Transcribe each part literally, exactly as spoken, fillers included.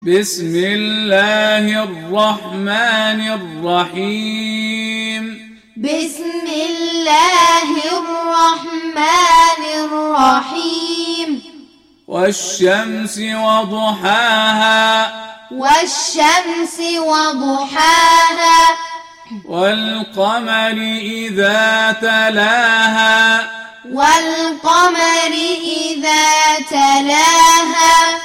بسم الله الرحمن الرحيم بسم الله الرحمن الرحيم والشمس وضحاها والشمس وضحاها والقمر إذا تلاها والقمر إذا تلاها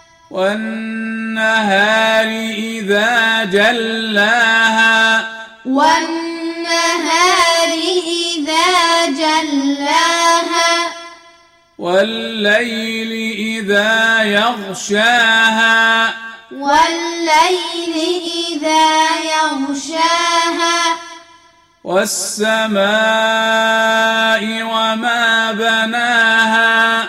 والنهار إذا جلاها والنهار إذا جلاها والليل إذا يغشاها والليل إذا يغشاها والسماء وما بناها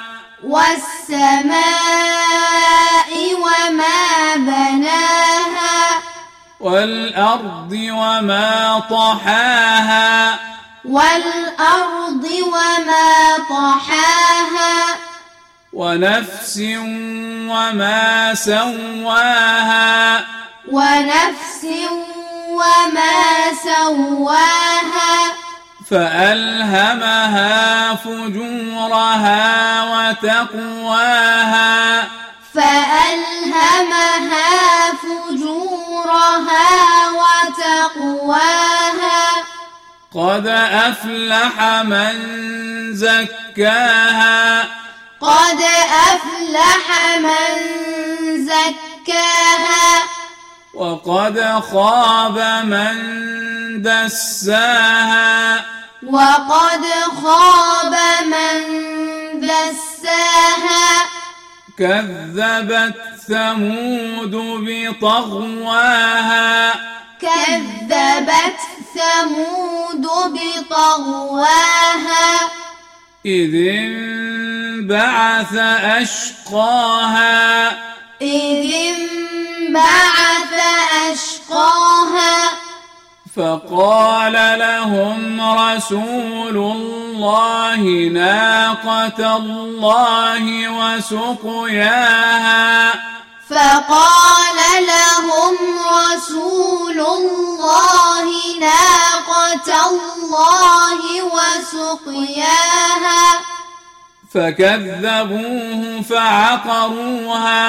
والسماء وما بناها والأرض وما طحاها والأرض وما طحاها ونفس وما سواها ونفس وما سواها فألهمها فجورها وتقواها فألهمها فجورها وتقواها قد أفلح من زكاها قد أفلح من زكاها وقد خاب من دساها وقد خاب من دساها كذبت ثمود بطغواها كذبت ثمود بطغواها إذ انبعث أشقاها إذ انبعث أشقاها فقال لهم رسول الله ناقة الله وسقياها فقال لهم رسول الله ناقة الله وسقياها فكذبوه فعقروها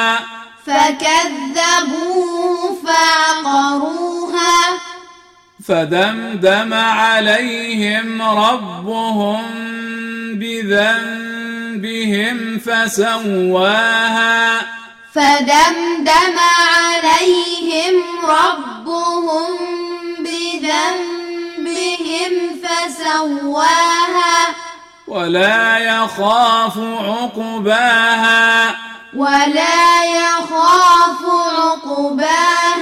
فكذبوه فعقروها فدمدم عليهم ربهم بذنبهم فسواها فدمدم عليهم ربهم بذنبهم فسواها ولا يخاف عقباها ولا يخاف عقباها